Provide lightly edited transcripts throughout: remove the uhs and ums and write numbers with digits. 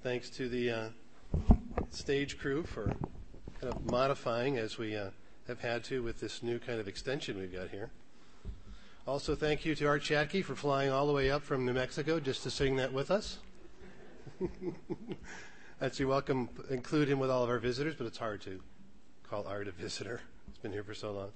Thanks to the stage crew for kind of modifying as we have had to with this new kind of extension we've got here. Also, thank you to Art Chatke for flying all the way up from New Mexico just to sing that with us. You're welcome. Include him with all of our visitors, but it's hard to call Art a visitor. He's been here for so long.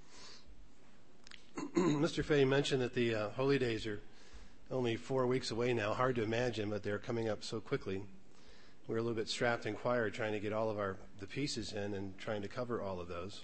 Mr. Fay mentioned that the holy days are only 4 weeks away now. Hard to imagine, but they're coming up so quickly. We're a little bit strapped in choir trying to get all of the pieces in and trying to cover all of those.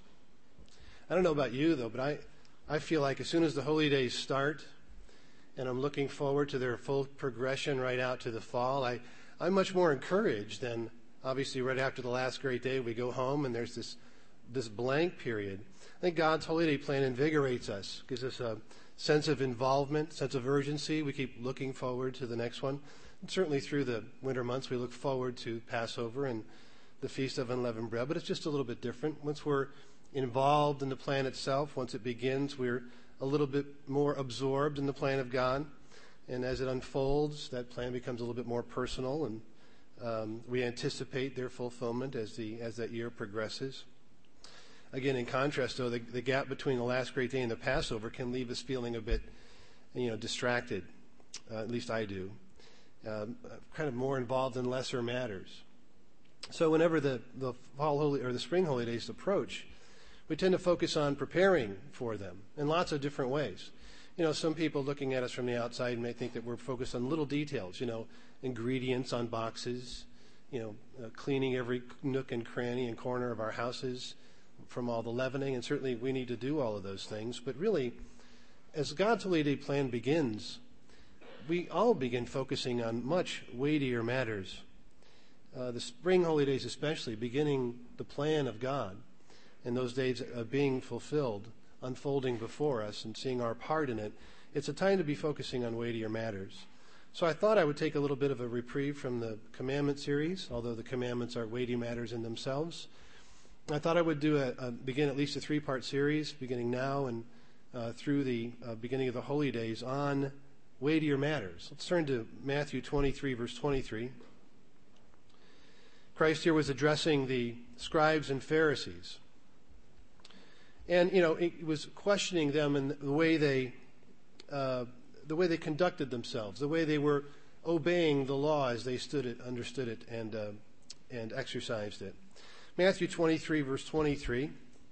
I don't know about you, though, but I feel like as soon as the holy days start, and I'm looking forward to their full progression right out to the fall, I'm much more encouraged than, obviously, right after the last great day, we go home and there's this blank period. I think God's holy day plan invigorates us, gives us a sense of involvement, sense of urgency. We keep looking forward to the next one. And certainly through the winter months, we look forward to Passover and the Feast of Unleavened Bread, but it's just a little bit different. Once we're involved in the plan itself, once it begins, we're a little bit more absorbed in the plan of God. And as it unfolds, that plan becomes a little bit more personal, and we anticipate their fulfillment as that year progresses. Again, in contrast, though, the gap between the last great day and the Passover can leave us feeling a bit, distracted. At least I do. Kind of more involved in lesser matters. So whenever the fall holy or the spring holy days approach, we tend to focus on preparing for them in lots of different ways. Some people looking at us from the outside may think that we're focused on little details, ingredients on boxes, cleaning every nook and cranny and corner of our houses from all the leavening, and certainly we need to do all of those things. But really, as God's holy day plan begins, we all begin focusing on much weightier matters. The spring holy days especially, beginning the plan of God, and those days being fulfilled, unfolding before us and seeing our part in it, it's a time to be focusing on weightier matters. So I thought I would take a little bit of a reprieve from the commandment series, although the commandments are weighty matters in themselves. I thought I would begin at least a 3-part series, beginning now and through the beginning of the holy days on weightier matters. Let's turn to Matthew 23, verse 23. Christ here was addressing the scribes and Pharisees. And, he was questioning them in the way they conducted themselves, the way they were obeying the law as they understood it, and exercised it. Matthew 23, verse 23.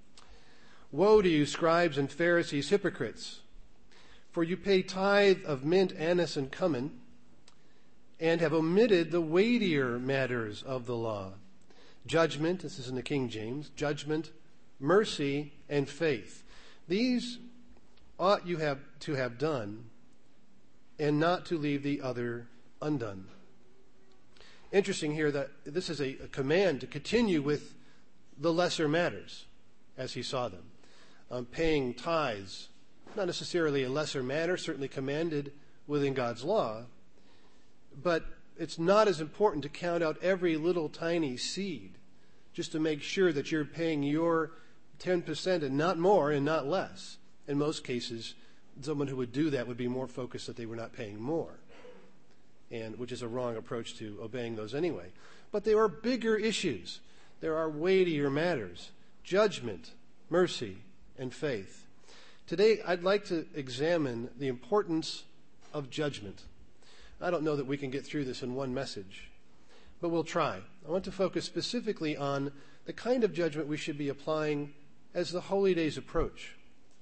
Woe to you, scribes and Pharisees, hypocrites! For you pay tithe of mint, anise, and cumin, and have omitted the weightier matters of the law. Judgment, this is in the King James, judgment, mercy, and faith. These ought you to have done, and not to leave the other undone. Interesting here that this is a command to continue with the lesser matters as he saw them. Paying tithes, not necessarily a lesser matter, certainly commanded within God's law, but it's not as important to count out every little tiny seed just to make sure that you're paying your 10% and not more and not less. In most cases, someone who would do that would be more focused that they were not paying more, and which is a wrong approach to obeying those anyway. But there are bigger issues. There are weightier matters: judgment, mercy, and faith. Today, I'd like to examine the importance of judgment. I don't know that we can get through this in one message, but we'll try. I want to focus specifically on the kind of judgment we should be applying as the holy days approach.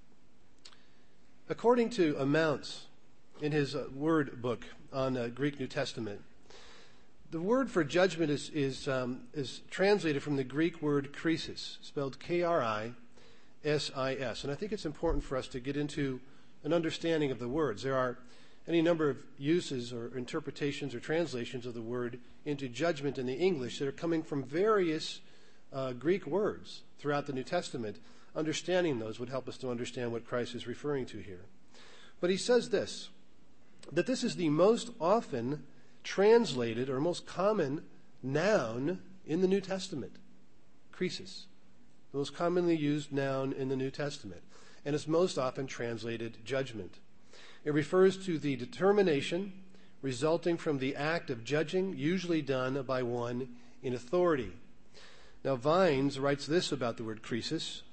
According to Amounts, in his word book on the Greek New Testament, the word for judgment is translated from the Greek word krisis, spelled Krisis. And I think it's important for us to get into an understanding of the words. There are any number of uses or interpretations or translations of the word into judgment in the English that are coming from various Greek words throughout the New Testament. Understanding those would help us to understand what Christ is referring to here. But he says this, that this is the most often translated or most common noun in the New Testament. Krisis. The most commonly used noun in the New Testament. And is most often translated judgment. It refers to the determination, resulting from the act of judging, usually done by one in authority. Now, Vines writes this about the word krisis.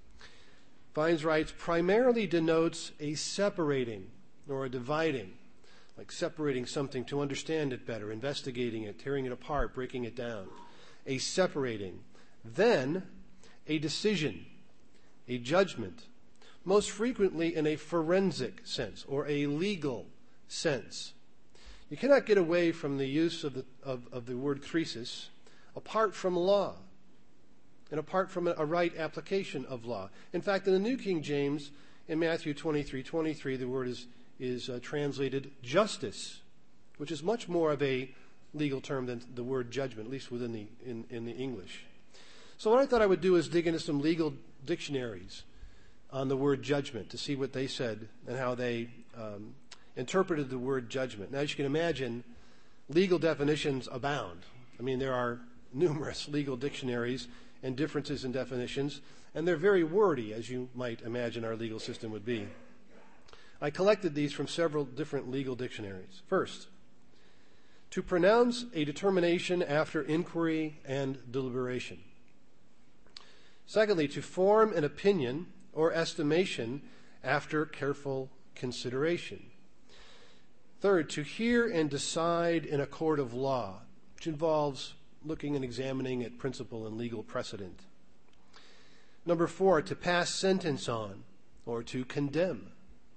Vines writes, primarily denotes a separating or a dividing, like separating something to understand it better, investigating it, tearing it apart, breaking it down. A separating. Then, a decision, a judgment, most frequently in a forensic sense or a legal sense. You cannot get away from the use of the word krisis apart from law and apart from a right application of law. In fact, in the New King James, in Matthew 23:23, the word is translated justice, which is much more of a legal term than the word judgment, at least within in the English. So what I thought I would do is dig into some legal dictionaries on the word judgment to see what they said and how they interpreted the word judgment. Now, as you can imagine, legal definitions abound. I mean, there are numerous legal dictionaries and differences in definitions, and they're very wordy, as you might imagine our legal system would be. I collected these from several different legal dictionaries. First, to pronounce a determination after inquiry and deliberation. Secondly, to form an opinion or estimation after careful consideration. Third, to hear and decide in a court of law, which involves looking and examining at principle and legal precedent. Number 4, to pass sentence on or to condemn.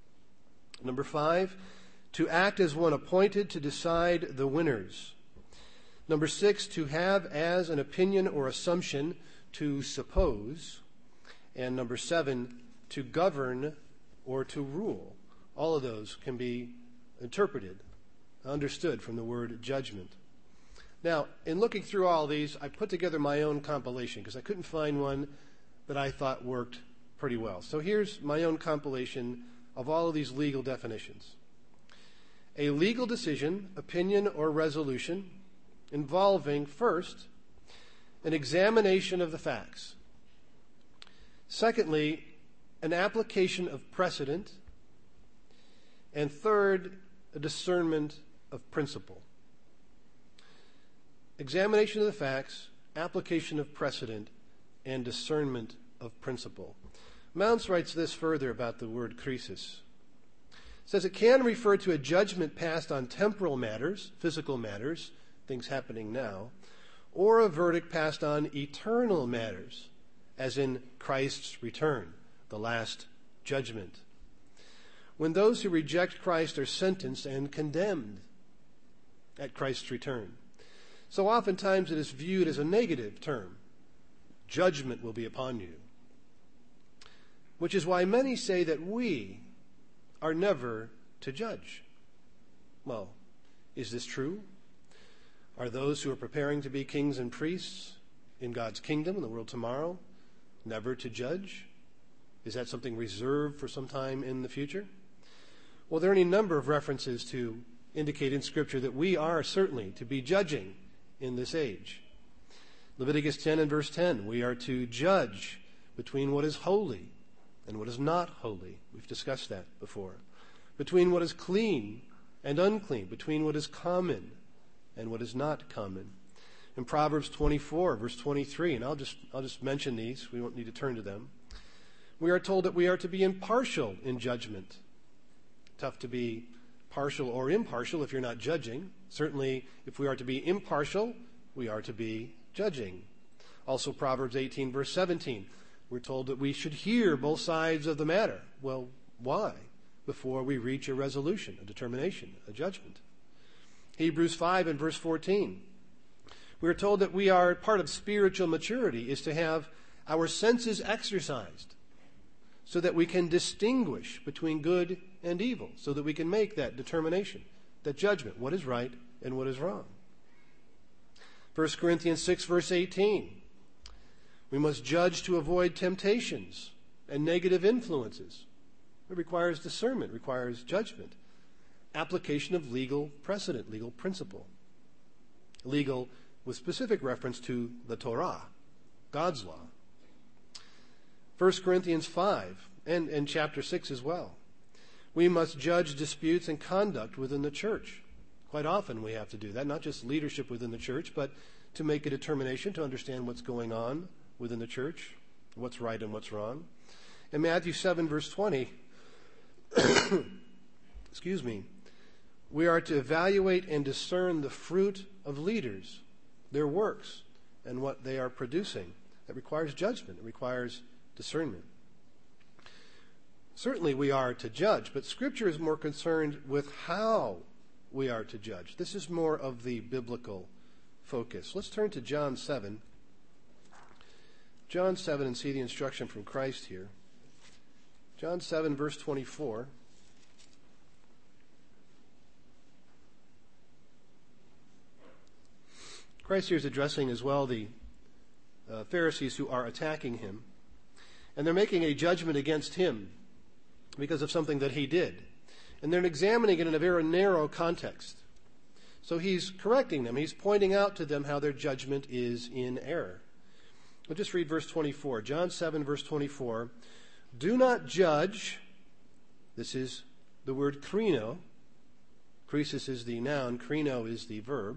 Number 5, to act as one appointed to decide the winners. Number 6, to have as an opinion or assumption, to suppose. And number 7, to govern or to rule. All of those can be interpreted, understood from the word judgment. Now, in looking through all these, I put together my own compilation because I couldn't find one that I thought worked pretty well. So here's my own compilation of all of these legal definitions. A legal decision, opinion, or resolution involving, first, an examination of the facts. Secondly, an application of precedent. And third, a discernment of principle. Examination of the facts, application of precedent, and discernment of principle. Mounce writes this further about the word krisis. It says it can refer to a judgment passed on temporal matters, physical matters, things happening now, or a verdict passed on eternal matters, as in Christ's return, the last judgment. When those who reject Christ are sentenced and condemned at Christ's return. So oftentimes it is viewed as a negative term. Judgment will be upon you. Which is why many say that we are never to judge. Well, is this true? Are those who are preparing to be kings and priests in God's kingdom in the world tomorrow never to judge? Is that something reserved for some time in the future? Well, there are any number of references to indicate in Scripture that we are certainly to be judging in this age. Leviticus 10 and verse 10, we are to judge between what is holy and what is not holy. We've discussed that before. Between what is clean and unclean, between what is common and what is not common. In Proverbs 24, verse 23, and I'll just mention these, we won't need to turn to them. We are told that we are to be impartial in judgment. Tough to be partial or impartial if you're not judging. Certainly, if we are to be impartial, we are to be judging. Also, Proverbs 18, verse 17, we're told that we should hear both sides of the matter. Well, why? Before we reach a resolution, a determination, a judgment. Hebrews 5 and verse 14, we're told that we are part of spiritual maturity is to have our senses exercised so that we can distinguish between good and evil, so that we can make that determination, that judgment, what is right and what is wrong. 1 Corinthians 6, verse 18, we must judge to avoid temptations and negative influences. It requires discernment, requires judgment, application of legal precedent, legal principle. Legal with specific reference to the Torah, God's law. 1 Corinthians 5 and chapter 6 as well. We must judge disputes and conduct within the church. Quite often we have to do that, not just leadership within the church, but to make a determination to understand what's going on within the church, what's right and what's wrong. In Matthew 7, verse 20, we are to evaluate and discern the fruit of leaders, their works, and what they are producing. That requires judgment. It requires discernment. Certainly we are to judge, but Scripture is more concerned with how we are to judge. This is more of the biblical focus. Let's turn to John 7. John 7 and see the instruction from Christ here. John 7, verse 24. Christ here is addressing as well the Pharisees who are attacking him. And they're making a judgment against him because of something that he did. And they're examining it in a very narrow context. So he's correcting them. He's pointing out to them how their judgment is in error. We'll just read verse 24. John 7, verse 24. Do not judge. This is the word krino. Krisis is the noun. Krino is the verb.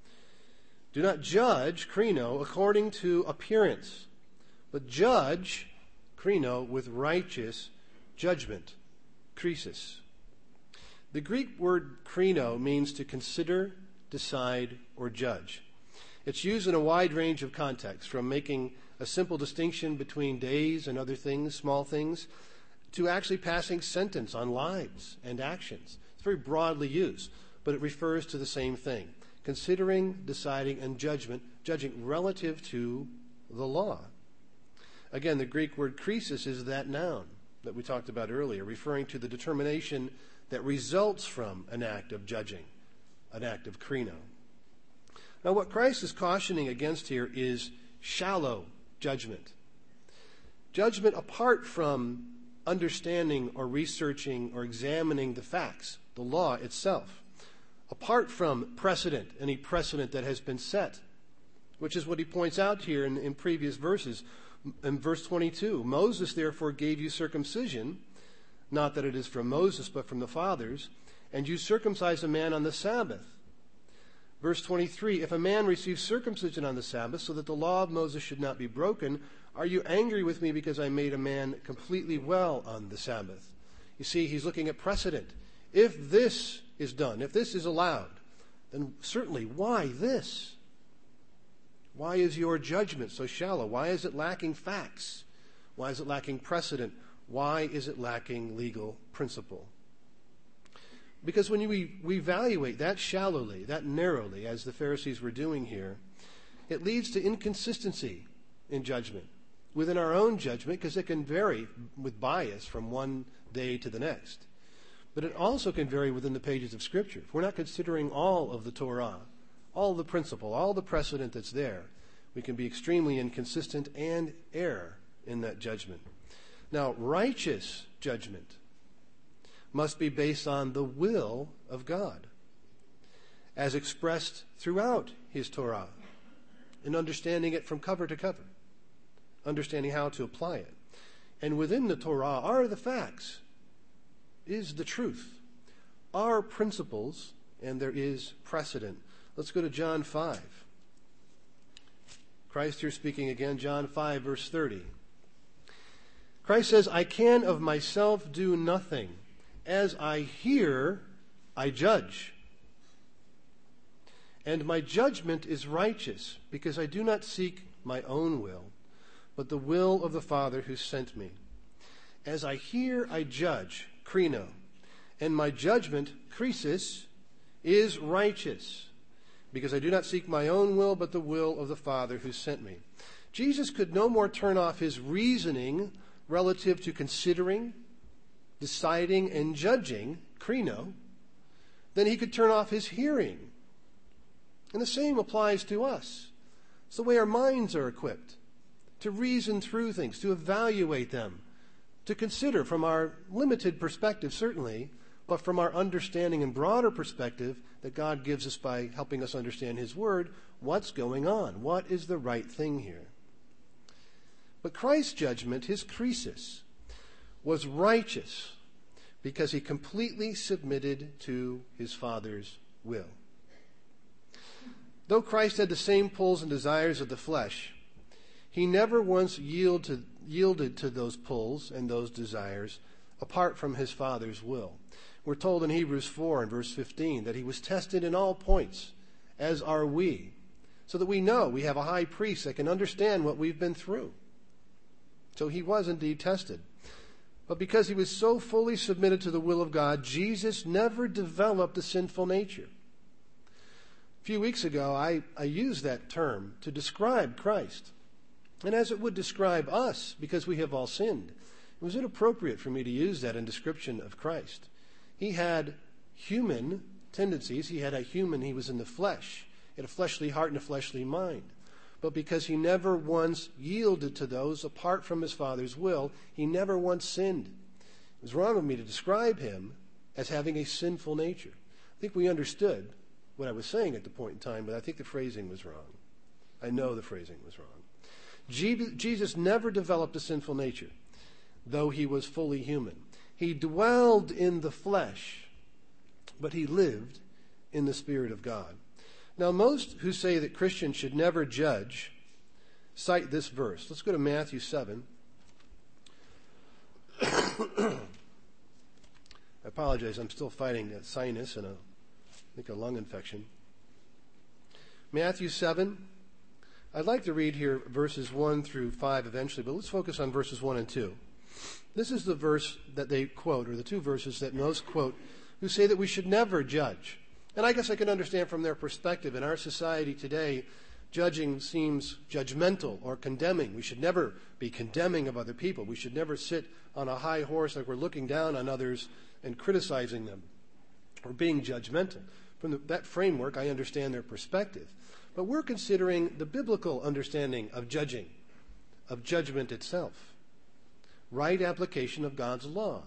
Do not judge, krino, according to appearance, but judge, krino, with righteous judgment, krisis. The Greek word krino means to consider, decide, or judge. It's used in a wide range of contexts, from making a simple distinction between days and other things, small things, to actually passing sentence on lives and actions. It's very broadly used, but it refers to the same thing. Considering, deciding, and judging relative to the law. Again, the Greek word krisis is that noun that we talked about earlier, referring to the determination that results from an act of judging, an act of krino. Now, what Christ is cautioning against here is shallow judgment. Judgment apart from understanding or researching or examining the facts, the law itself. Apart from precedent, any precedent that has been set, which is what he points out here in previous verses. In verse 22, Moses therefore gave you circumcision, not that it is from Moses, but from the fathers, and you circumcise a man on the Sabbath. Verse 23, if a man receives circumcision on the Sabbath, so that the law of Moses should not be broken, are you angry with me because I made a man completely well on the Sabbath? You see, he's looking at precedent. If this is done, if this is allowed, then certainly why this? Why is your judgment so shallow? Why is it lacking facts? Why is it lacking precedent? Why is it lacking legal principle? Because when we evaluate that shallowly, that narrowly, as the Pharisees were doing here, it leads to inconsistency in judgment, within our own judgment, because it can vary with bias from one day to the next. But it also can vary within the pages of Scripture. If we're not considering all of the Torah, all the principle, all the precedent that's there, we can be extremely inconsistent and err in that judgment. Now, righteous judgment must be based on the will of God, as expressed throughout his Torah, in understanding it from cover to cover, understanding how to apply it. And within the Torah are the facts, is the truth, are principles, and there is precedent. Let's go to John 5. Christ here speaking again, John 5, verse 30. Christ says, I can of myself do nothing. As I hear, I judge. And my judgment is righteous, because I do not seek my own will, but the will of the Father who sent me. As I hear, I judge, krino, and my judgment, krisis, is righteous, because I do not seek my own will, but the will of the Father who sent me. Jesus could no more turn off his reasoning relative to considering, deciding, and judging, krino, than he could turn off his hearing. And the same applies to us. It's the way our minds are equipped to reason through things, to evaluate them, to consider from our limited perspective, certainly, but from our understanding and broader perspective that God gives us by helping us understand his word, what's going on? What is the right thing here? But Christ's judgment, his krisis, was righteous because he completely submitted to his Father's will. Though Christ had the same pulls and desires of the flesh, he never once yielded to those pulls and those desires apart from his Father's will. We're told in Hebrews 4 and verse 15 that he was tested in all points, as are we, so that we know we have a high priest that can understand what we've been through. So he was indeed tested. But because he was so fully submitted to the will of God, Jesus never developed a sinful nature. A few weeks ago, I used that term to describe Christ. And as it would describe us, because we have all sinned, it was inappropriate for me to use that in description of Christ. He had human tendencies. He was in the flesh. He had a fleshly heart and a fleshly mind. But because he never once yielded to those apart from his Father's will, he never once sinned. It was wrong of me to describe him as having a sinful nature. I think we understood what I was saying at the point in time, but I think the phrasing was wrong. I know the phrasing was wrong. Jesus never developed a sinful nature, though he was fully human. He dwelled in the flesh, but he lived in the Spirit of God. Now, most who say that Christians should never judge cite this verse. Let's go to Matthew 7. I apologize, I'm still fighting a sinus and a lung infection. Matthew 7. I'd like to read here verses 1 through 5 eventually, but let's focus on verses 1 and 2. This is the verse that they quote, or the two verses that most quote, who say that we should never judge. And I guess I can understand from their perspective. In our society today, judging seems judgmental or condemning. We should never be condemning of other people. We should never sit on a high horse like we're looking down on others and criticizing them or being judgmental. From that framework, I understand their perspective. But we're considering the biblical understanding of judging, of judgment itself. Right application of God's law.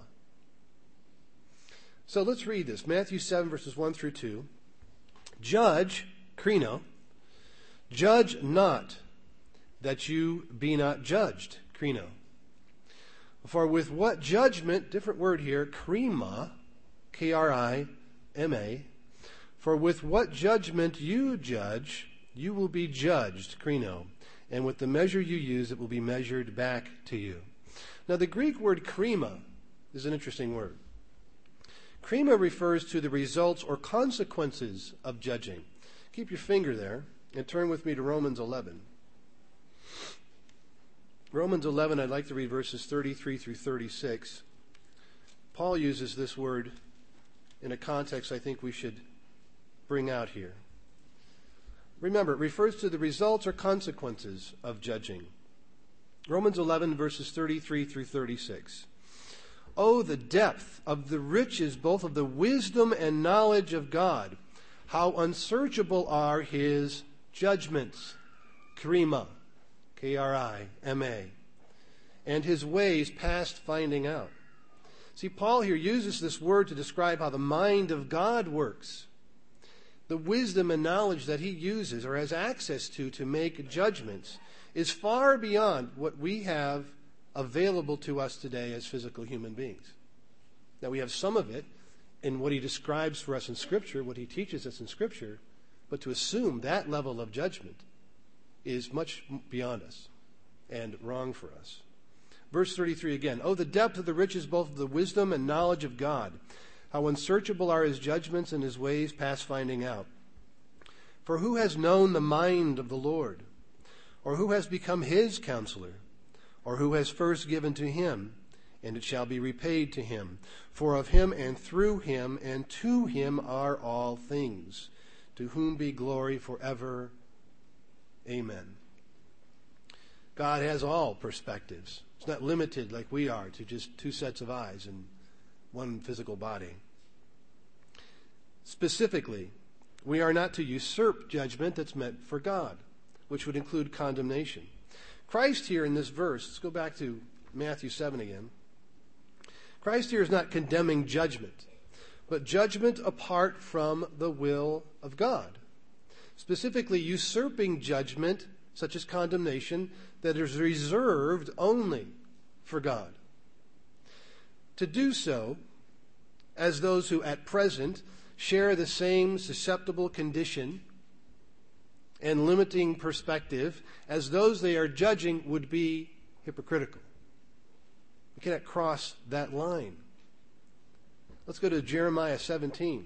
So let's read this. Matthew 7, verses 1 through 2. Judge, krino, judge not, that you be not judged, krino. For with what judgment, different word here, krima, K-R-I-M-A, for with what judgment you judge, you will be judged, krino, and with the measure you use, it will be measured back to you. Now, the Greek word krima is an interesting word. Krima refers to the results or consequences of judging. Keep your finger there and turn with me to Romans 11. Romans 11, I'd like to read verses 33 through 36. Paul uses this word in a context I think we should bring out here. Remember, it refers to the results or consequences of judging. Romans 11, verses 33 through 36. Oh, the depth of the riches, both of the wisdom and knowledge of God. How unsearchable are his judgments. Krima, K-R-I-M-A. And his ways past finding out. See, Paul here uses this word to describe how the mind of God works. The wisdom and knowledge that he uses or has access to make judgments is far beyond what we have available to us today as physical human beings. Now, we have some of it in what he describes for us in Scripture, what he teaches us in Scripture, but to assume that level of judgment is much beyond us and wrong for us. Verse 33 again. Oh, the depth of the riches, both of the wisdom and knowledge of God. How unsearchable are his judgments and his ways past finding out. For who has known the mind of the Lord? Or who has become his counselor? Or who has first given to him, and it shall be repaid to him? For of him and through him and to him are all things, to whom be glory forever. Amen. God has all perspectives. It's not limited like we are to just two sets of eyes and one physical body. Specifically, we are not to usurp judgment that's meant for God, which would include condemnation. Christ here in this verse, let's go back to Matthew 7 again. Christ here is not condemning judgment, but judgment apart from the will of God. Specifically, usurping judgment, such as condemnation, that is reserved only for God. To do so, as those who at present share the same susceptible condition and limiting perspective as those they are judging would be hypocritical. We cannot cross that line. Let's go to Jeremiah 17.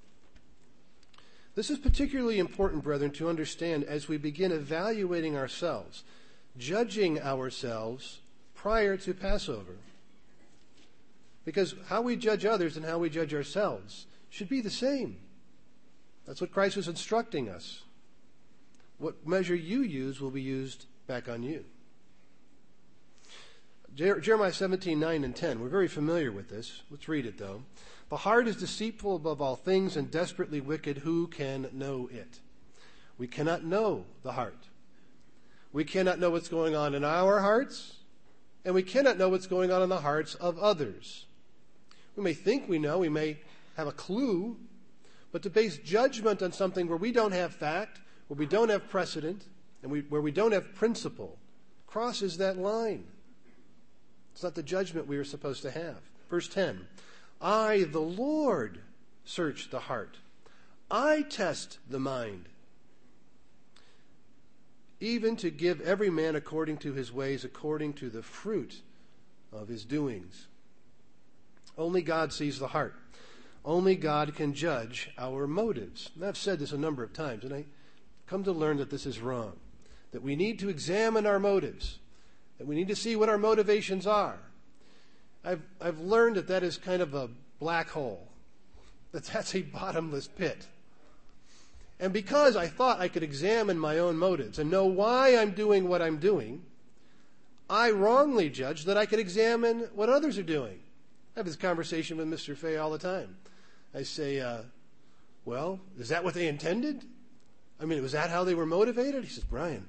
This is particularly important, brethren, to understand as we begin evaluating ourselves, judging ourselves prior to Passover. Because how we judge others and how we judge ourselves should be the same. That's what Christ was instructing us. What measure you use will be used back on you. Jeremiah 17, 9 and 10. We're very familiar with this. Let's read it, though. The heart is deceitful above all things and desperately wicked. Who can know it? We cannot know the heart. We cannot know what's going on in our hearts, and we cannot know what's going on in the hearts of others. We may think we know, we may have a clue, but to base judgment on something where we don't have fact, where we don't have precedent, and where we don't have principle, crosses that line. It's not the judgment we are supposed to have. Verse 10, I, the Lord, search the heart. I test the mind, even to give every man according to his ways, according to the fruit of his doings. Only God sees the heart. Only God can judge our motives. And I've said this a number of times, and I come to learn that this is wrong. That we need to examine our motives. That we need to see what our motivations are. I've learned that is kind of a black hole. That's a bottomless pit. And because I thought I could examine my own motives and know why I'm doing what I'm doing, I wrongly judged that I could examine what others are doing. I have this conversation with Mr. Fay all the time. I say, well, is that what they intended? I mean, was that how they were motivated? He says, Brian,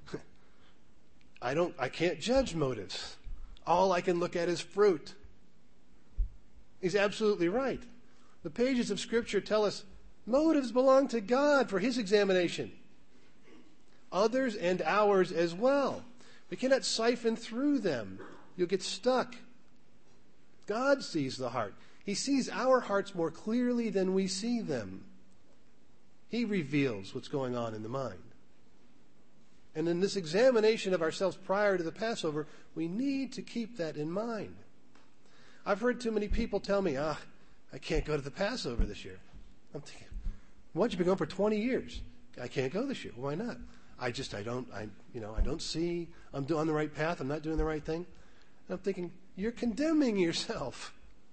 I can't judge motives. All I can look at is fruit. He's absolutely right. The pages of Scripture tell us motives belong to God for His examination. Others and ours as well. We cannot siphon through them. You'll get stuck. God sees the heart. He sees our hearts more clearly than we see them. He reveals what's going on in the mind. And in this examination of ourselves prior to the Passover, we need to keep that in mind. I've heard too many people tell me, I can't go to the Passover this year. I'm thinking, what? You've been going for 20 years. I can't go this year. Why not? I don't see I'm on the right path. I'm not doing the right thing. And I'm thinking, you're condemning yourself.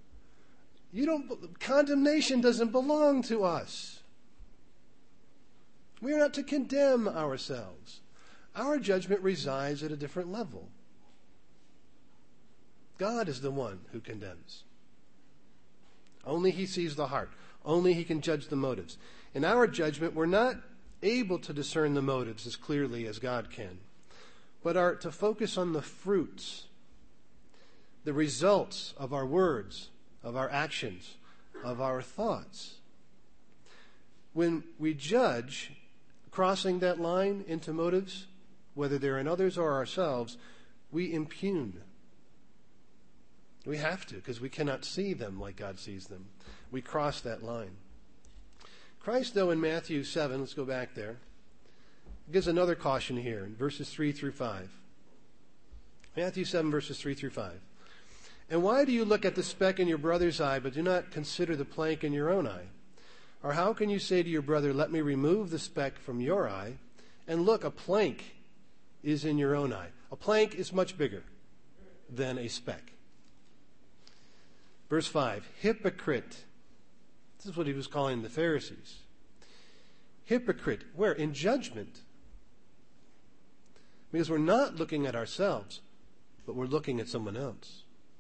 Condemnation doesn't belong to us. We are not to condemn ourselves. Our judgment resides at a different level. God is the one who condemns. Only He sees the heart. Only He can judge the motives. In our judgment, we're not able to discern the motives as clearly as God can, but are to focus on the fruits, the results of our words, of our actions, of our thoughts. When we judge, crossing that line into motives, whether they're in others or ourselves, we impugn. We have to, because we cannot see them like God sees them. We cross that line. Christ, though, in Matthew 7, let's go back there, gives another caution here in verses 3 through 5. Matthew 7, verses 3 through 5. And why do you look at the speck in your brother's eye, but do not consider the plank in your own eye? Or how can you say to your brother, let me remove the speck from your eye, and look, a plank is in your own eye? A plank is much bigger than a speck. Verse 5, hypocrite. This is what He was calling the Pharisees. Hypocrite. Where? In judgment. Because we're not looking at ourselves, but we're looking at someone else.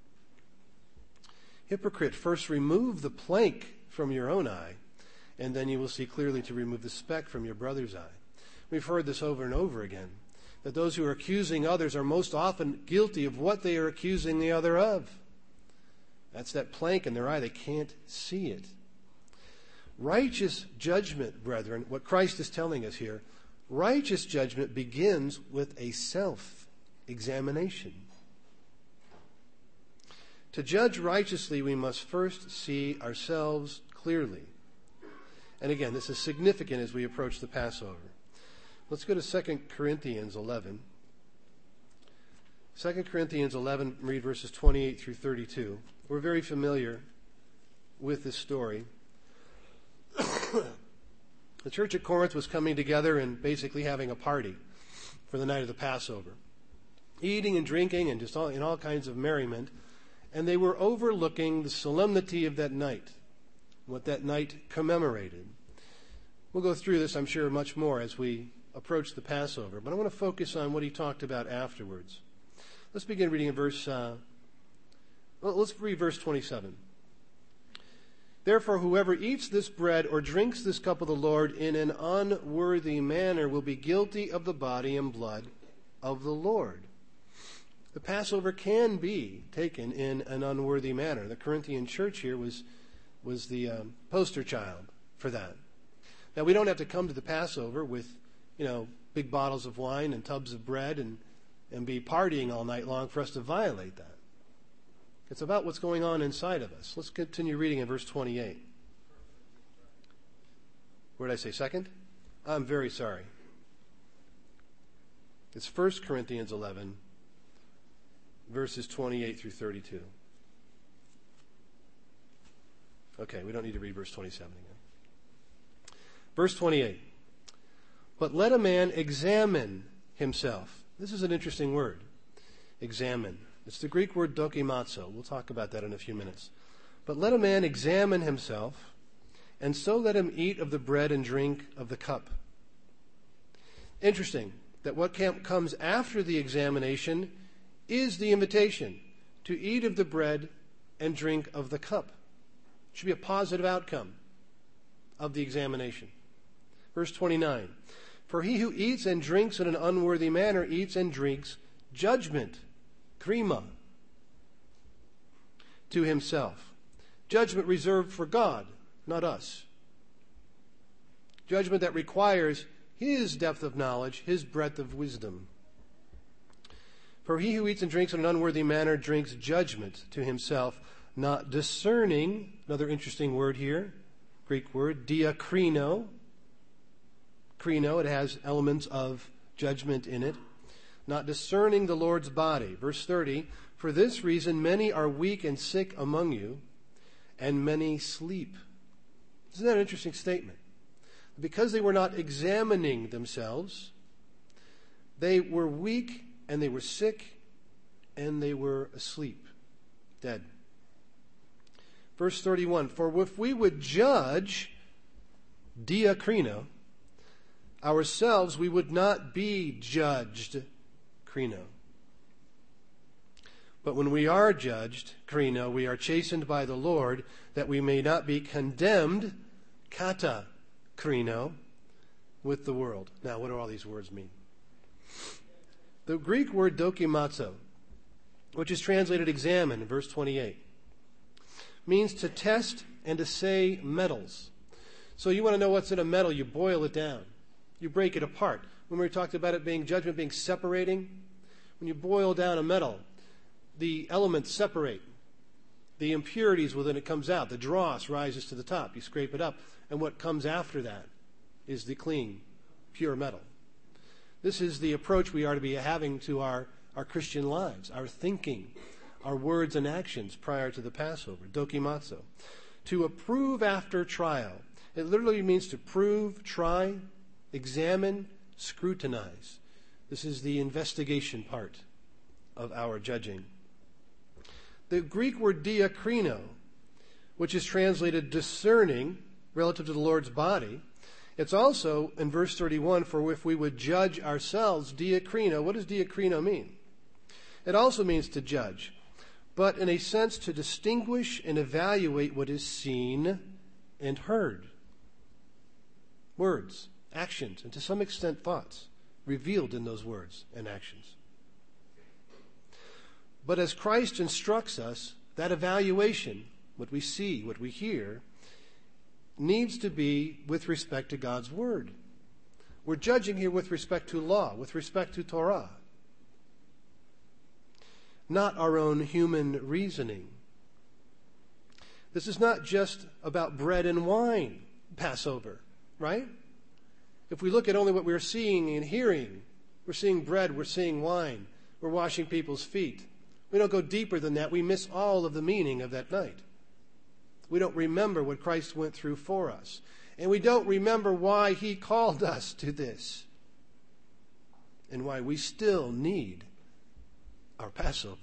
Hypocrite, first remove the plank from your own eye, and then you will see clearly to remove the speck from your brother's eye. We've heard this over and over again, that those who are accusing others are most often guilty of what they are accusing the other of. That's that plank in their eye. They can't see it. Righteous judgment, brethren, what Christ is telling us here, righteous judgment begins with a self-examination. To judge righteously, we must first see ourselves clearly. And again, this is significant as we approach the Passover. Let's go to 2 Corinthians 11. 2 Corinthians 11, read verses 28 through 32. We're very familiar with this story. The church at Corinth was coming together and basically having a party for the night of the Passover. Eating and drinking and just in all kinds of merriment. And they were overlooking the solemnity of that night, what that night commemorated. We'll go through this, I'm sure, much more as we approach the Passover. But I want to focus on what he talked about afterwards. Let's begin reading in let's read verse 27. Therefore, whoever eats this bread or drinks this cup of the Lord in an unworthy manner will be guilty of the body and blood of the Lord. The Passover can be taken in an unworthy manner. The Corinthian church here was the poster child for that. Now, we don't have to come to the Passover with, big bottles of wine and tubs of bread and be partying all night long for us to violate that. It's about what's going on inside of us. Let's continue reading in verse 28. Where did I say second? I'm very sorry. It's 1 Corinthians 11, verses 28 through 32. Okay, we don't need to read verse 27 again. Verse 28. But let a man examine himself. This is an interesting word. Examine. It's the Greek word dokimazo. We'll talk about that in a few minutes. But let a man examine himself, and so let him eat of the bread and drink of the cup. Interesting that what comes after the examination is the invitation to eat of the bread and drink of the cup. It should be a positive outcome of the examination. Verse 29. For he who eats and drinks in an unworthy manner eats and drinks judgment, krima, to himself. Judgment reserved for God, not us. Judgment that requires his depth of knowledge, his breadth of wisdom. For he who eats and drinks in an unworthy manner drinks judgment to himself, not discerning, another interesting word here, Greek word, diakrino. Krino, it has elements of judgment in it. Not discerning the Lord's body. Verse 30, for this reason many are weak and sick among you, and many sleep. Isn't that an interesting statement? Because they were not examining themselves, they were weak and they were sick and they were asleep, dead. Verse 31, for if we would judge diakrino ourselves, we would not be judged krino. But when we are judged krino, we are chastened by the Lord, that we may not be condemned kata krino with the world. Now, what do all these words mean? The Greek word dokimazo, which is translated examine in verse 28, means to test and to say metals. So you want to know what's in a metal, you boil it down. You break it apart. When we talked about it being judgment, being separating, when you boil down a metal, the elements separate. The impurities within it comes out. The dross rises to the top. You scrape it up. And what comes after that is the clean, pure metal. This is the approach we are to be having to our Christian lives, our thinking, our words and actions prior to the Passover. Dokimazo. To approve after trial. It literally means to prove, try, examine, scrutinize. This is the investigation part of our judging. The Greek word diakrino, which is translated discerning relative to the Lord's body, it's also in verse 31, for if we would judge ourselves, diakrino. What does diakrino mean? It also means to judge, but in a sense to distinguish and evaluate what is seen and heard. Words, actions, and to some extent thoughts revealed in those words and actions. But as Christ instructs us, that evaluation, what we see, what we hear, needs to be with respect to God's Word. We're judging here with respect to law, with respect to Torah, not our own human reasoning. This is not just about bread and wine. Passover, right? If we look at only what we're seeing and hearing, we're seeing bread, we're seeing wine, we're washing people's feet. We don't go deeper than that. We miss all of the meaning of that night. We don't remember what Christ went through for us. And we don't remember why he called us to this. And why we still need our Passover.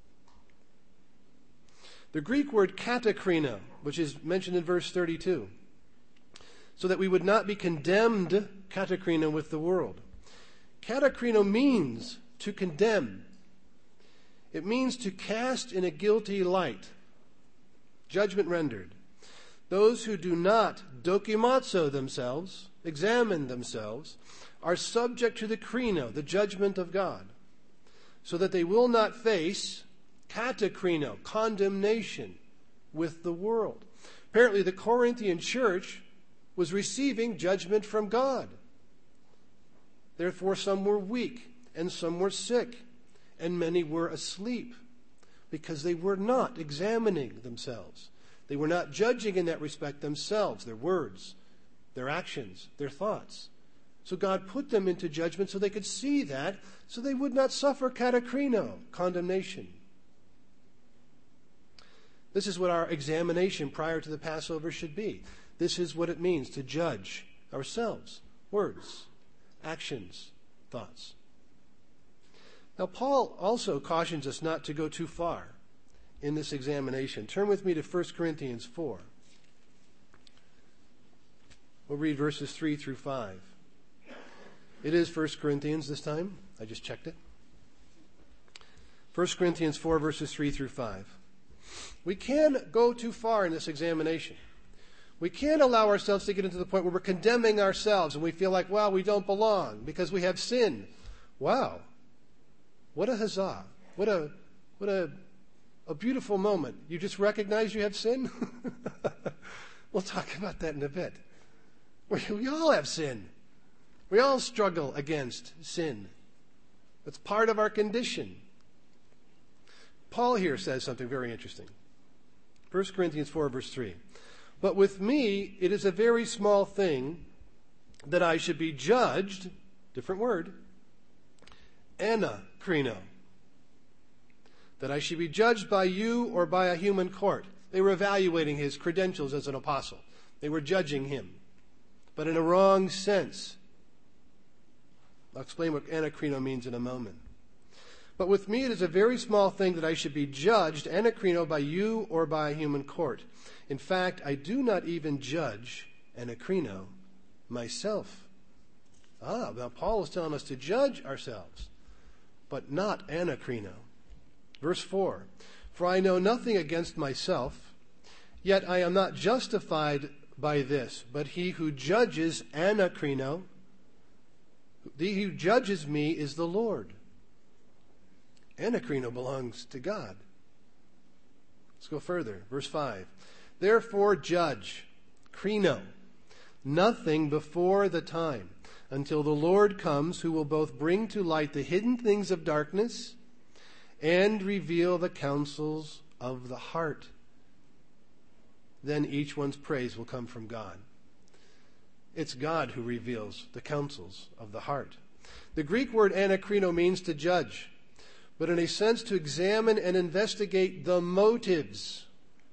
The Greek word katakrino, which is mentioned in verse 32, so that we would not be condemned, katakrino, with the world. Katakrino means to condemn. It means to cast in a guilty light. Judgment rendered. Those who do not dokimazo themselves, examine themselves, are subject to the krino, the judgment of God, so that they will not face katakrino, condemnation with the world. Apparently the Corinthian church was receiving judgment from God. Therefore some were weak and some were sick and many were asleep because they were not examining themselves. They were not judging in that respect themselves, their words, their actions, their thoughts. So God put them into judgment so they could see that, so they would not suffer katakrino, condemnation. This is what our examination prior to the Passover should be. This is what it means to judge ourselves, words, actions, thoughts. Now, Paul also cautions us not to go too far in this examination. Turn with me to 1 Corinthians 4. We'll read verses 3 through 5. It is 1 Corinthians this time. I just checked it. 1 Corinthians 4, verses 3 through 5. We can't go too far in this examination. We can't allow ourselves to get into the point where we're condemning ourselves and we feel like, well, we don't belong because we have sin. Wow. What a huzzah. What a beautiful moment. You just recognize you have sin? We'll talk about that in a bit. We all have sin. We all struggle against sin. It's part of our condition. Paul here says something very interesting. 1 Corinthians 4, verse 3. But with me, it is a very small thing that I should be judged, different word, anakrino, that I should be judged by you or by a human court. They were evaluating his credentials as an apostle. They were judging him, but in a wrong sense. I'll explain what anakrino means in a moment. But with me it is a very small thing that I should be judged, anakrino, by you or by a human court. In fact, I do not even judge anakrino myself. Now Paul is telling us to judge ourselves, but not anakrino. Verse 4, for I know nothing against myself, yet I am not justified by this, but he who judges anakrino, he who judges me is the Lord. Anakrino belongs to God. Let's go further. Verse 5. Therefore judge, krino, nothing before the time, until the Lord comes, who will both bring to light the hidden things of darkness and reveal the counsels of the heart. Then each one's praise will come from God. It's God who reveals the counsels of the heart. The Greek word anakrino means to judge, but in a sense to examine and investigate the motives,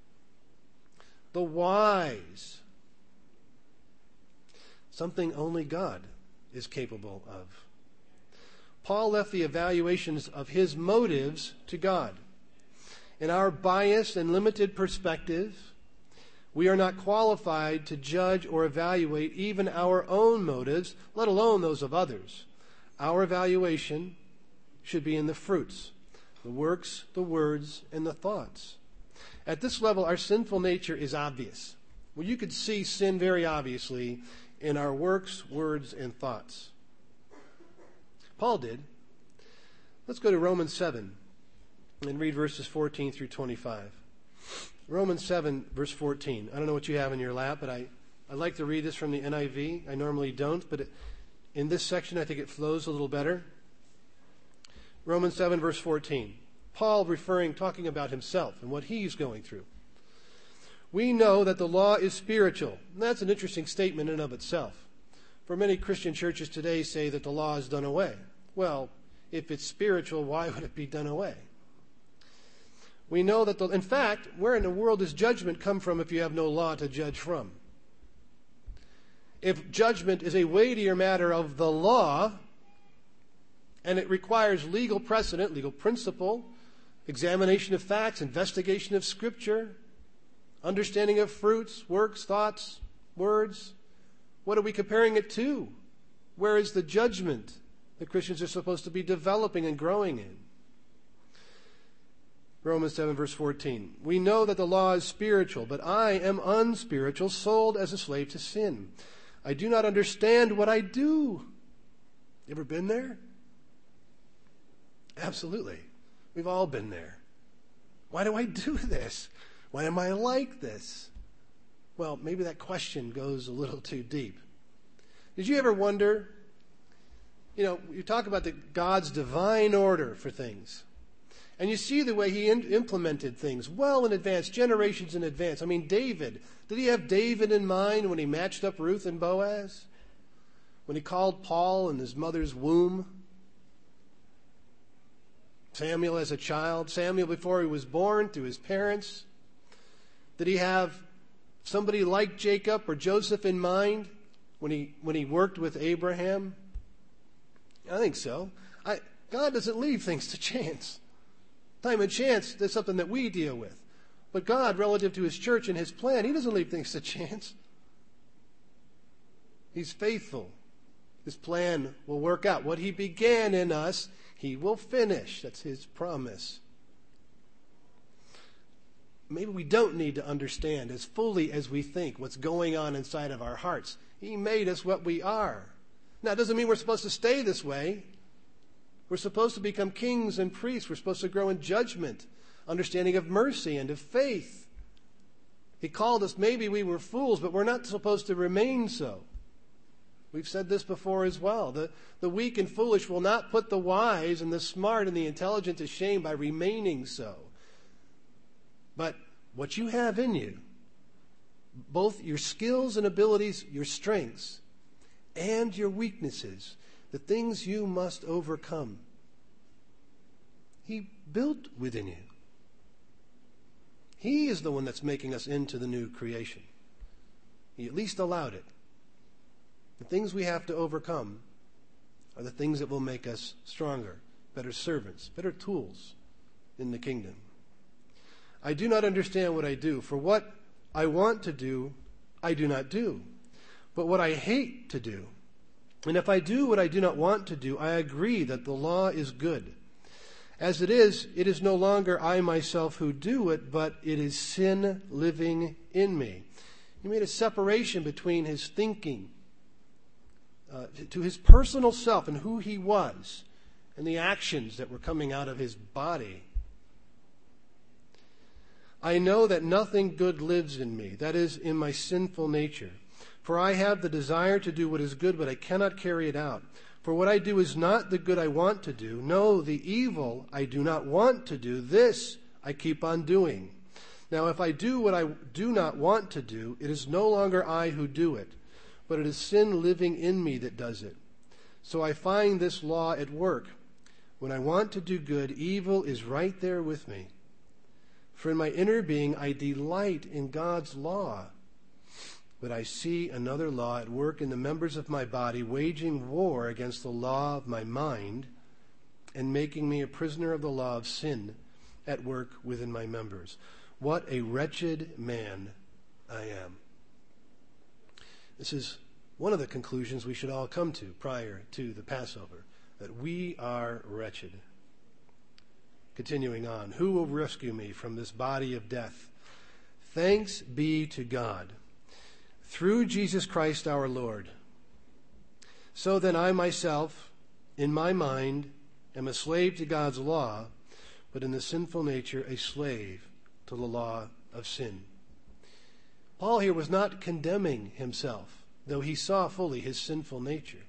the whys. Something only God is capable of. Paul left the evaluations of his motives to God. In our biased and limited perspective, we are not qualified to judge or evaluate even our own motives, let alone those of others. Our evaluation should be in the fruits, the works, the words, and the thoughts. At this level, our sinful nature is obvious. Well, you could see sin very obviously in our works, words, and thoughts. Paul did. Let's go to Romans 7 and read verses 14 through 25. Romans 7, verse 14. I don't know what you have in your lap, but I like to read this from the NIV. I normally don't, but in this section I think it flows a little better. Romans 7, verse 14. Paul talking about himself and what he's going through. We know that the law is spiritual. And that's an interesting statement in and of itself. For many Christian churches today say that the law is done away. Well, if it's spiritual, why would it be done away? We know that, in fact, where in the world does judgment come from if you have no law to judge from? If judgment is a weightier matter of the law, and it requires legal precedent, legal principle, examination of facts, investigation of Scripture, understanding of fruits, works, thoughts, words, what are we comparing it to? Where is the judgment that Christians are supposed to be developing and growing in? Romans 7, verse 14. We know that the law is spiritual, but I am unspiritual, sold as a slave to sin. I do not understand what I do. You ever been there? Absolutely. We've all been there. Why do I do this? Why am I like this? Well, maybe that question goes a little too deep. Did you ever wonder, you talk about God's divine order for things. And you see the way he implemented things well in advance, generations in advance. I mean, David, did he have David in mind when he matched up Ruth and Boaz? When he called Paul in his mother's womb? Samuel as a child? Samuel before he was born through his parents? Did he have somebody like Jacob or Joseph in mind when he worked with Abraham? I think so. God doesn't leave things to chance. Time and chance is something that we deal with. But God, relative to his church and his plan, he doesn't leave things to chance. He's faithful. His plan will work out. What he began in us, he will finish. That's his promise. Maybe we don't need to understand as fully as we think what's going on inside of our hearts. He made us what we are. Now, it doesn't mean we're supposed to stay this way. We're supposed to become kings and priests. We're supposed to grow in judgment, understanding of mercy and of faith. He called us, maybe we were fools, but we're not supposed to remain so. We've said this before as well. The weak and foolish will not put the wise and the smart and the intelligent to shame by remaining so. But what you have in you, both your skills and abilities, your strengths, and your weaknesses, the things you must overcome, he built within you. He is the one that's making us into the new creation. He at least allowed it. The things we have to overcome are the things that will make us stronger, better servants, better tools in the kingdom. I do not understand what I do, for what I want to do, I do not do, but what I hate to do. And if I do what I do not want to do, I agree that the law is good. As it is no longer I myself who do it, but it is sin living in me. He made a separation between his thinking to his personal self and who he was, and the actions that were coming out of his body. I know that nothing good lives in me, that is, in my sinful nature. For I have the desire to do what is good, but I cannot carry it out. For what I do is not the good I want to do. No, the evil I do not want to do, this I keep on doing. Now, if I do what I do not want to do, it is no longer I who do it, but it is sin living in me that does it. So I find this law at work. When I want to do good, evil is right there with me. For in my inner being I delight in God's law. But I see another law at work in the members of my body, waging war against the law of my mind and making me a prisoner of the law of sin at work within my members. What a wretched man I am. This is one of the conclusions we should all come to prior to the Passover, that we are wretched. Continuing on, who will rescue me from this body of death? Thanks be to God, through Jesus Christ our Lord. So then I myself, in my mind, am a slave to God's law, but in the sinful nature a slave to the law of sin. Paul here was not condemning himself, though he saw fully his sinful nature.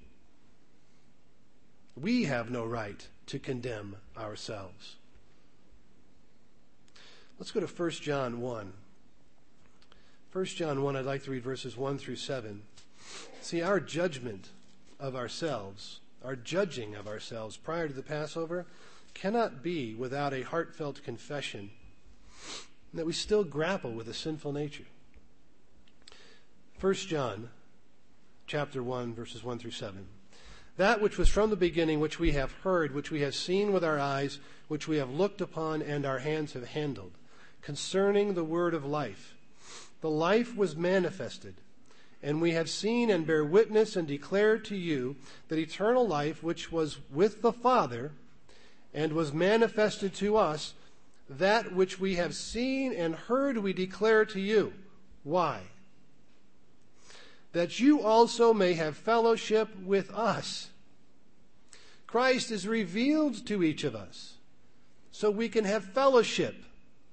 We have no right to condemn ourselves. Let's go to 1 John 1. 1 John 1, I'd like to read verses 1 through 7. See, our judgment of ourselves, our judging of ourselves prior to the Passover cannot be without a heartfelt confession that we still grapple with a sinful nature. 1 John chapter 1, verses 1 through 7. That which was from the beginning, which we have heard, which we have seen with our eyes, which we have looked upon and our hands have handled, concerning the word of life. The life was manifested, and we have seen and bear witness and declare to you that eternal life which was with the Father and was manifested to us, that which we have seen and heard we declare to you. Why? That you also may have fellowship with us. Christ is revealed to each of us so we can have fellowship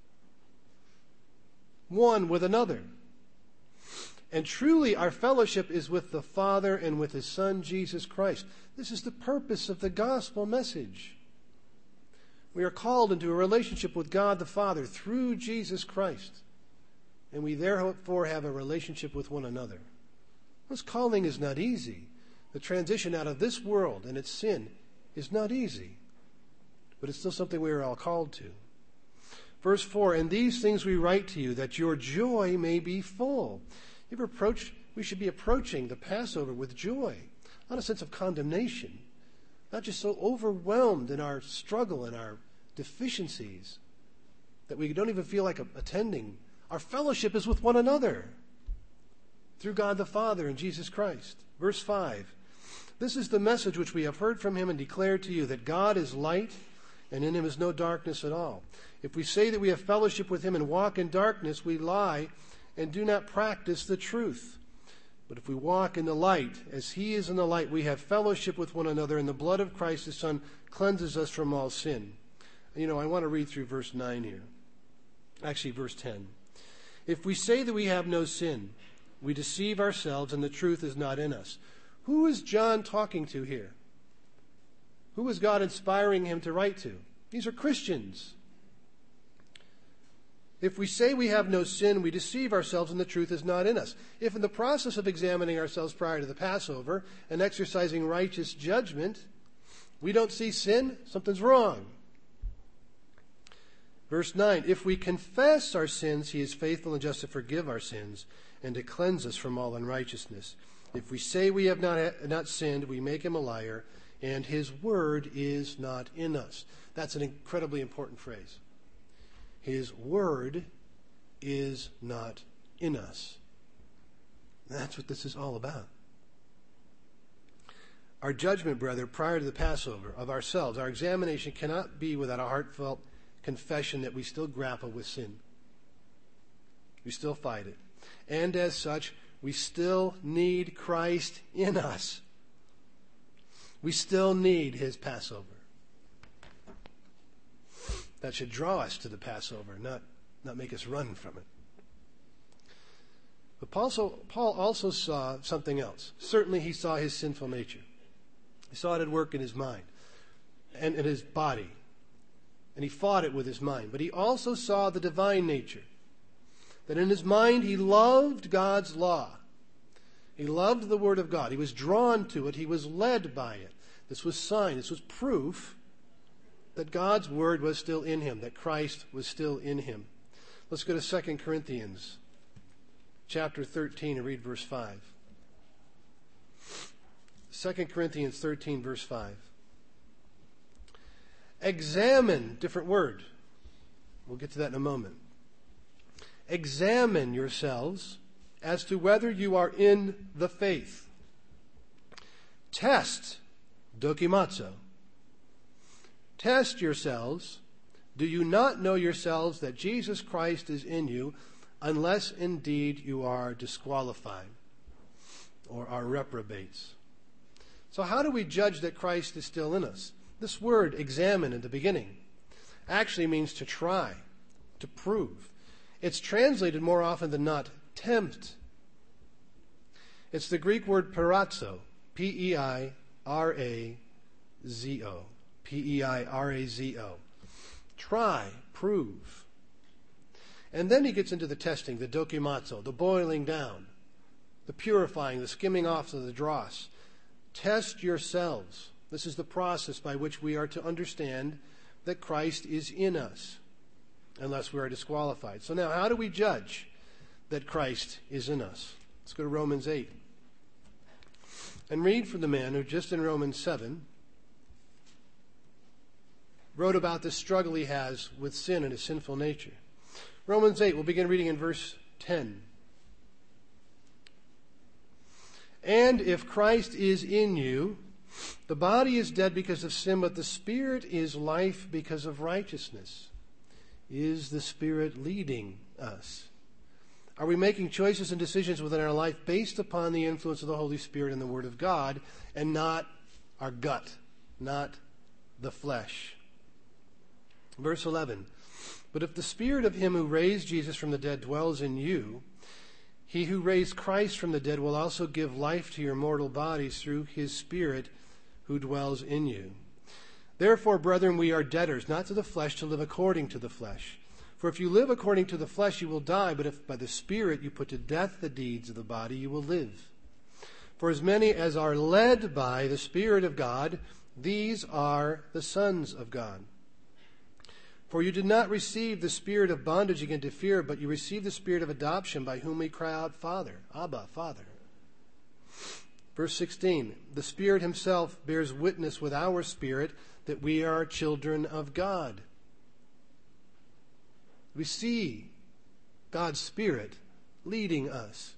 one with another. And truly our fellowship is with the Father and with His Son, Jesus Christ. This is the purpose of the gospel message. We are called into a relationship with God the Father through Jesus Christ. And we therefore have a relationship with one another. This calling is not easy. The transition out of this world and its sin is not easy. But it's still something we are all called to. Verse 4, and these things we write to you, that your joy may be full. We should be approaching the Passover with joy, not a sense of condemnation, not just so overwhelmed in our struggle and our deficiencies that we don't even feel like attending. Our fellowship is with one another through God the Father and Jesus Christ. Verse 5, this is the message which we have heard from Him and declared to you, that God is light and in Him is no darkness at all. If we say that we have fellowship with Him and walk in darkness, we lie and do not practice the truth. But if we walk in the light, as He is in the light, we have fellowship with one another, and the blood of Christ His Son cleanses us from all sin. I want to read through verse 9 here. Actually, verse 10. If we say that we have no sin, we deceive ourselves and the truth is not in us. Who is John talking to here? Who is God inspiring him to write to? These are Christians. If we say we have no sin, we deceive ourselves and the truth is not in us. If in the process of examining ourselves prior to the Passover and exercising righteous judgment, we don't see sin, something's wrong. Verse 9, if we confess our sins, He is faithful and just to forgive our sins and to cleanse us from all unrighteousness. If we say we have not sinned, we make Him a liar, and His word is not in us. That's an incredibly important phrase. His word is not in us. That's what this is all about. Our judgment, brother, prior to the Passover of ourselves, our examination cannot be without a heartfelt confession that we still grapple with sin. We still fight it. And as such, we still need Christ in us. We still need His Passover. That should draw us to the Passover, not make us run from it. But Paul also saw something else. Certainly he saw his sinful nature. He saw it at work in his mind and in his body. And he fought it with his mind. But he also saw the divine nature. That in his mind he loved God's law. He loved the Word of God. He was drawn to it. He was led by it. This was sign. This was proof that God's Word was still in him, that Christ was still in him. Let's go to 2 Corinthians chapter 13 and read verse 5. 2 Corinthians 13, verse 5. Examine, different word. We'll get to that in a moment. Examine yourselves as to whether you are in the faith. Test, dokimazo. Test yourselves. Do you not know yourselves that Jesus Christ is in you, unless indeed you are disqualified or are reprobates? So how do we judge that Christ is still in us? This word, examine, in the beginning, actually means to try, to prove. It's translated more often than not, tempt. It's the Greek word peirazo, P-E-I-R-A-Z-O. P-E-I-R-A-Z-O. Try, prove. And then he gets into the testing, the dokimazo, the boiling down, the purifying, the skimming off of the dross. Test yourselves. This is the process by which we are to understand that Christ is in us, unless we are disqualified. So now, how do we judge that Christ is in us? Let's go to Romans 8. And read from the man who just in Romans 7 wrote about the struggle he has with sin and his sinful nature. Romans 8, we'll begin reading in verse 10. And if Christ is in you, the body is dead because of sin, but the Spirit is life because of righteousness. Is the Spirit leading us? Are we making choices and decisions within our life based upon the influence of the Holy Spirit and the Word of God, and not our gut, not the flesh? Verse 11. But if the Spirit of him who raised Jesus from the dead dwells in you, he who raised Christ from the dead will also give life to your mortal bodies through his Spirit who dwells in you. Therefore, brethren, we are debtors, not to the flesh, to live according to the flesh. For if you live according to the flesh, you will die, but if by the Spirit you put to death the deeds of the body, you will live. For as many as are led by the Spirit of God, these are the sons of God. For you did not receive the spirit of bondage again to fear, but you received the Spirit of adoption, by whom we cry out, Father, Abba, Father. Verse 16, the Spirit himself bears witness with our spirit that we are children of God. We see God's Spirit leading us.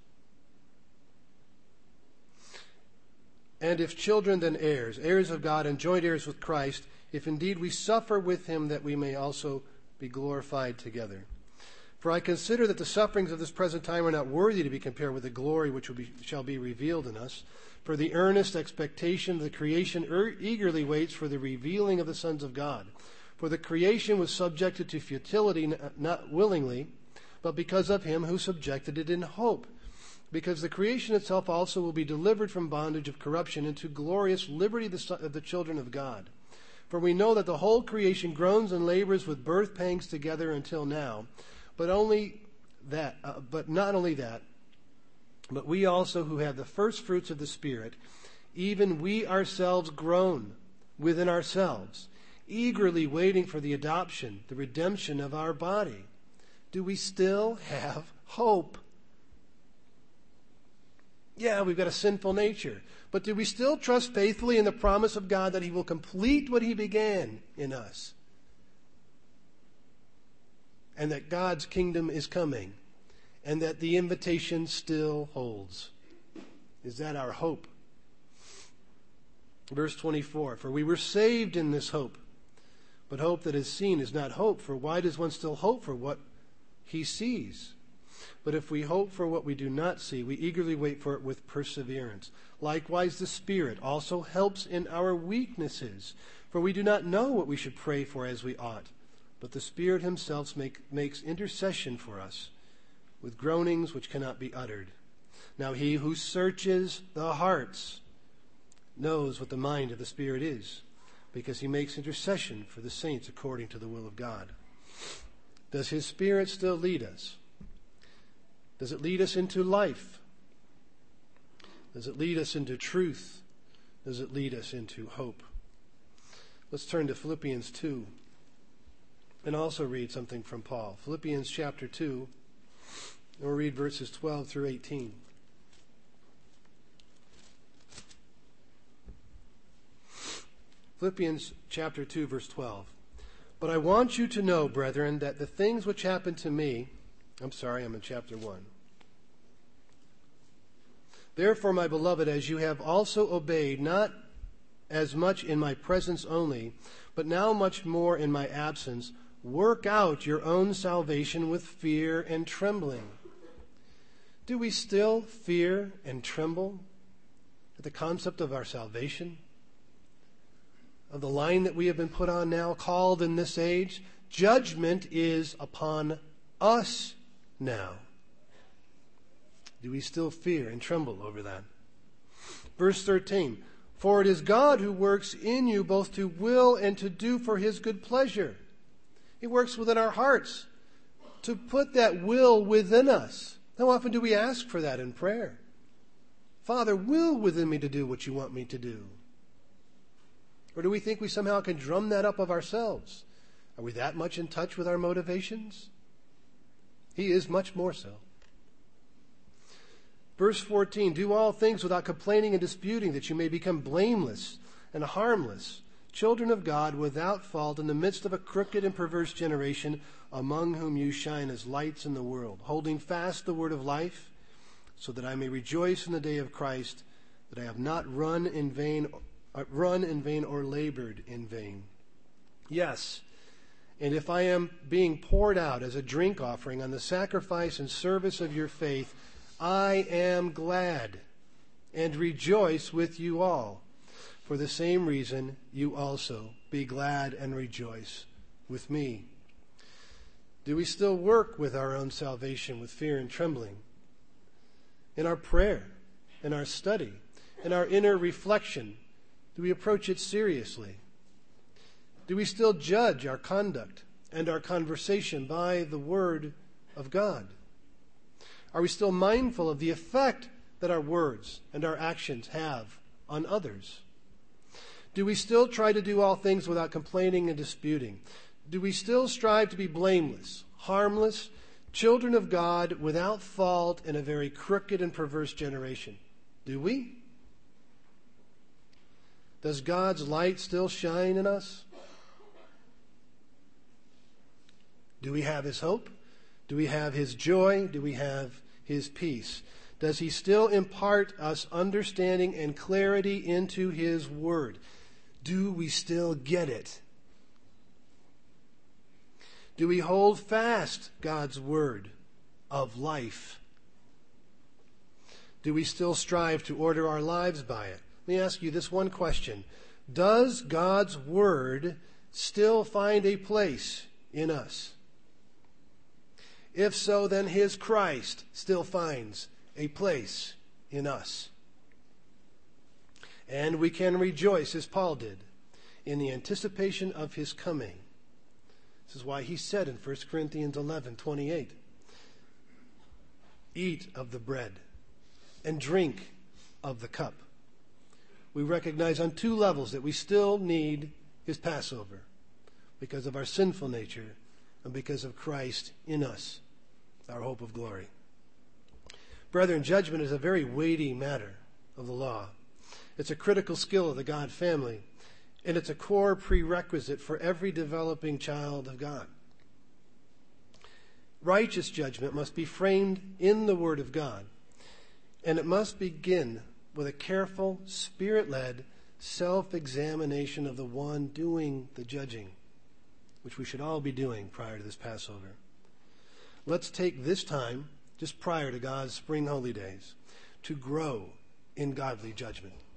And if children, then heirs, heirs of God and joint heirs with Christ, if indeed we suffer with him, that we may also be glorified together. For I consider that the sufferings of this present time are not worthy to be compared with the glory which shall be revealed in us. For the earnest expectation of the creation eagerly waits for the revealing of the sons of God. For the creation was subjected to futility, not willingly, but because of him who subjected it in hope. Because the creation itself also will be delivered from bondage of corruption into glorious liberty of the children of God. For we know that the whole creation groans and labors with birth pangs together until now. But not only that, but we also who have the first fruits of the Spirit, even we ourselves groan within ourselves, eagerly waiting for the adoption, the redemption of our body. Do we still have hope? Yeah, we've got a sinful nature. But do we still trust faithfully in the promise of God that he will complete what he began in us? And that God's kingdom is coming. And that the invitation still holds. Is that our hope? Verse 24, for we were saved in this hope. But hope that is seen is not hope. For why does one still hope for what he sees? But if we hope for what we do not see, we eagerly wait for it with perseverance. Likewise, the Spirit also helps in our weaknesses. For we do not know what we should pray for as we ought. But the Spirit himself makes intercession for us with groanings which cannot be uttered. Now he who searches the hearts knows what the mind of the Spirit is, because he makes intercession for the saints according to the will of God. Does his Spirit still lead us? Does it lead us into life? Does it lead us into truth? Does it lead us into hope? Let's turn to Philippians 2 and also read something from Paul. Philippians chapter 2, and we'll read verses 12 through 18. Philippians chapter 2, verse 12. But I want you to know, brethren, that the things which happened to me, I'm in chapter 1. Therefore, my beloved, as you have also obeyed, not as much in my presence only, but now much more in my absence, work out your own salvation with fear and trembling. Do we still fear and tremble at the concept of our salvation? Of the line that we have been put on now, called in this age? Judgment is upon us now. Do we still fear and tremble over that? Verse 13, for it is God who works in you both to will and to do for his good pleasure. He works within our hearts to put that will within us. How often do we ask for that in prayer? Father, will within me to do what you want me to do. Or do we think we somehow can drum that up of ourselves? Are we that much in touch with our motivations? He is much more so. Verse 14, do all things without complaining and disputing, that you may become blameless and harmless, children of God without fault in the midst of a crooked and perverse generation, among whom you shine as lights in the world, holding fast the word of life, so that I may rejoice in the day of Christ, that I have not run in vain or labored in vain. Yes, and if I am being poured out as a drink offering on the sacrifice and service of your faith, I am glad and rejoice with you all. For the same reason, you also be glad and rejoice with me. Do we still work with our own salvation with fear and trembling? In our prayer, in our study, in our inner reflection, do we approach it seriously? Do we still judge our conduct and our conversation by the Word of God? Are we still mindful of the effect that our words and our actions have on others? Do we still try to do all things without complaining and disputing? Do we still strive to be blameless, harmless, children of God without fault in a very crooked and perverse generation? Do we? Does God's light still shine in us? Do we have His hope? Do we have His joy? Do we have His peace? Does He still impart us understanding and clarity into His Word? Do we still get it? Do we hold fast God's Word of life? Do we still strive to order our lives by it? Let me ask you this one question. Does God's Word still find a place in us? If so, then His Christ still finds a place in us. And we can rejoice, as Paul did, in the anticipation of His coming. This is why he said in 1 Corinthians 11:28, eat of the bread and drink of the cup. We recognize on two levels that we still need His Passover because of our sinful nature and because of Christ in us, our hope of glory. Brethren, judgment is a very weighty matter of the law. It's a critical skill of the God family, and it's a core prerequisite for every developing child of God. Righteous judgment must be framed in the Word of God, and it must begin with a careful, Spirit-led self-examination of the one doing the judging, which we should all be doing prior to this Passover. Let's take this time, just prior to God's spring holy days, to grow in godly judgment.